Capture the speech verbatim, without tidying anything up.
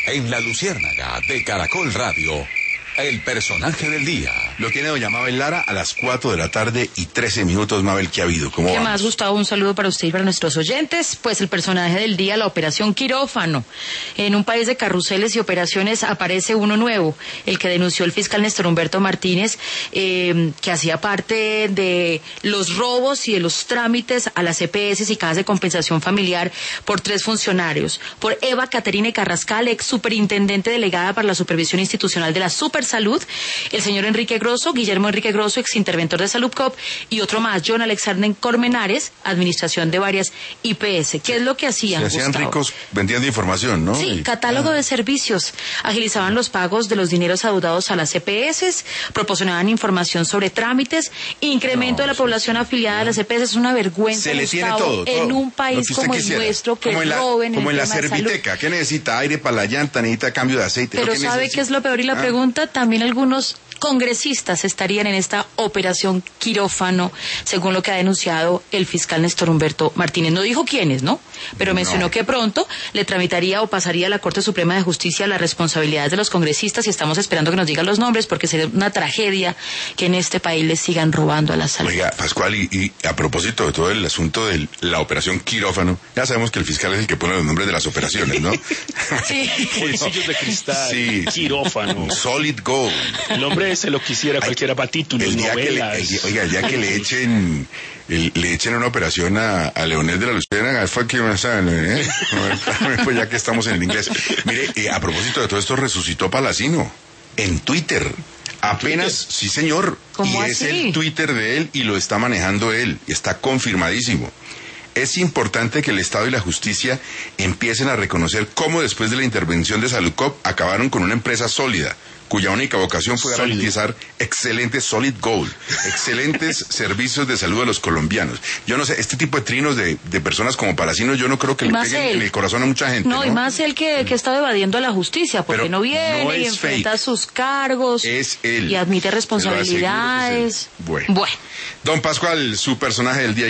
En La Luciérnaga de Caracol Radio, el personaje del día. Lo tiene doña Mabel Lara a las cuatro de la tarde y trece minutos. Mabel, ¿qué ha habido? ¿Cómo ¿Qué vamos? más, Gustavo? Un saludo para usted y para nuestros oyentes. Pues el personaje del día, la operación quirófano. En un país de carruseles y operaciones aparece uno nuevo, el que denunció el fiscal Néstor Humberto Martínez, eh, que hacía parte de los robos y de los trámites a las E P S y cajas de compensación familiar por tres funcionarios. Por Eva Caterine Carrascal, ex superintendente delegada para la supervisión institucional de la Supersalud, el señor Enrique Grosso, Guillermo Enrique Grosso, ex interventor de Saludcop, y otro más, John Alexander Cormenares, administración de varias I P S. ¿Qué es lo que hacían, Se hacían Gustavo? ricos vendiendo información, ¿no? Sí, Y- catálogo ah. de servicios. Agilizaban los pagos de los dineros adeudados a las E P S, proporcionaban información sobre trámites, incremento No, de la sí, población afiliada a las E P S. Es una vergüenza, Se le tiene Gustavo, todo, todo. en un Lo país que usted como el quisiera. nuestro, que como en la, roben como el en la tema de salud. Serviteca, que necesita aire para la llanta, necesita cambio de aceite. Pero ¿qué ¿sabe necesita? qué es lo peor? Y la Ah. pregunta, también algunos congresistas estarían en esta operación quirófano, según lo que ha denunciado el fiscal Néstor Humberto Martínez. No dijo quiénes, ¿no? Pero mencionó No. que pronto le tramitaría o pasaría a la Corte Suprema de Justicia las responsabilidades de los congresistas, y estamos esperando que nos digan los nombres, porque sería una tragedia que en este país les sigan robando a la salud. Oiga, Pascual, y, y a propósito de todo el asunto de la operación quirófano, ya sabemos que el fiscal es el que pone los nombres de las operaciones, ¿no? Sí. Bolsillos de cristal, Sí. quirófano. Solid Gold. El hombre se lo quisiera cualquiera para títulos, El día que le, novelas. el día- oiga, el día que le echen el- le echen una operación a, a Leonel de la Luciérnaga, fue que no saben, ¿eh? Pues ya que estamos en el inglés. Mire, eh, a propósito de todo esto, resucitó Palacino en Twitter. Apenas, ¿Twitter? sí señor, y ¿Cómo es así? el Twitter de él y lo está manejando él, y está confirmadísimo. Es importante que el Estado y la justicia empiecen a reconocer cómo después de la intervención de Saludcop acabaron con una empresa sólida, cuya única vocación fue Sólido. garantizar excelentes Solid Gold, excelentes servicios de salud a los colombianos. Yo no sé, este tipo de trinos de, de personas como Palacino, yo no creo que Y le más peguen él. en el corazón a mucha gente. No, y más el que, que está evadiendo a la justicia, porque Pero no viene no y es enfrenta fake. sus cargos Es él. y admite Se lo aseguro que es él. responsabilidades. Bueno. Bueno. Don Pascual, su personaje del día.